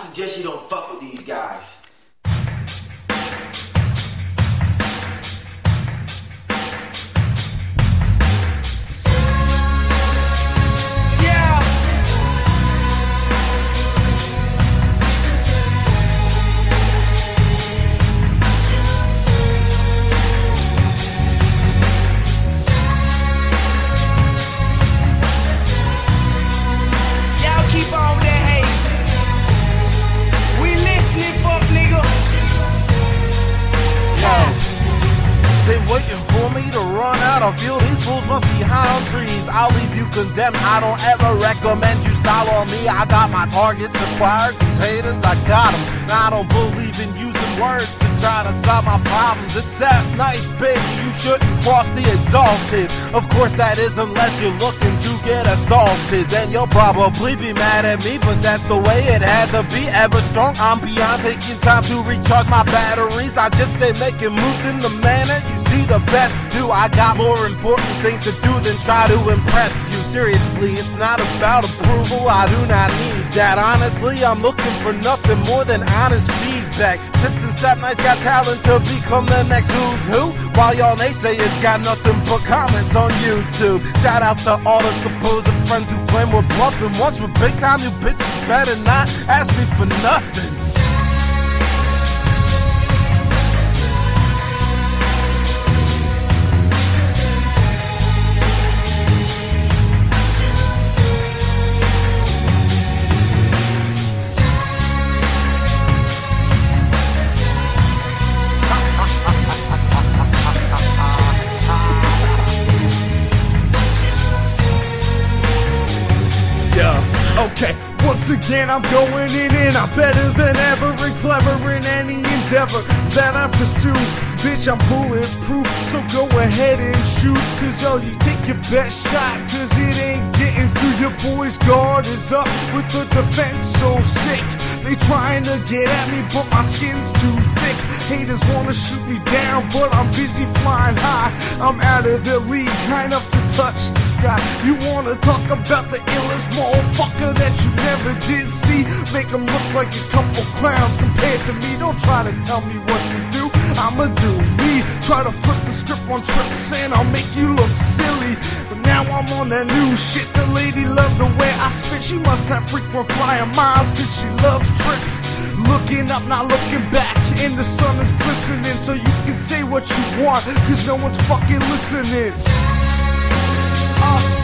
suggest you don't fuck with these guys. Waiting for me to run out of fuel. These fools must be high on trees. I'll leave you condemned. I don't ever recommend you style on me. I got my targets acquired. These haters, I got them. Now I don't believe in using words to try to solve my problems. It's that nice, baby. You shouldn't cross the exalted. Of course that is unless you're looking to get assaulted. Then you'll probably be mad at me, but that's the way it had to be. Ever strong, I'm beyond taking time to recharge my batteries. I just stay making moves in the manner you see the best do. I got more important things to do than try to impress you. Seriously, it's not about approval, I do not need that. Honestly, I'm looking for nothing more than honest feedback. Trips and Sap Nights got talent to become the next who's who, while y'all naysayers got nothing but comments on YouTube. Shout outs to all the supposed friends who claim we're bluffing. Once we're big time, you bitches better not ask me for nothing. Okay, once again I'm going in and I'm better than ever and clever in any endeavor that I pursue. Bitch, I'm bulletproof, so go ahead and shoot. Cause you take your best shot, cause it ain't getting through. Your boy's guard is up with the defense so sick. They trying to get at me, but my skin's too thick. Haters wanna shoot me down, but I'm busy flying high. I'm out of their league, high enough to touch the sky. You wanna talk about the illest motherfucker that you never did see? Make them look like a couple clowns compared to me. Don't try to tell me what to do, I'ma do me. Try to flip the script on trips and I'll make you look silly. But now I'm on that new shit. The lady loved the way I spit. She must have frequent flying miles cause she loves trips. Looking up, not looking back, and the sun is glistening. So you can say what you want cause no one's fucking listening.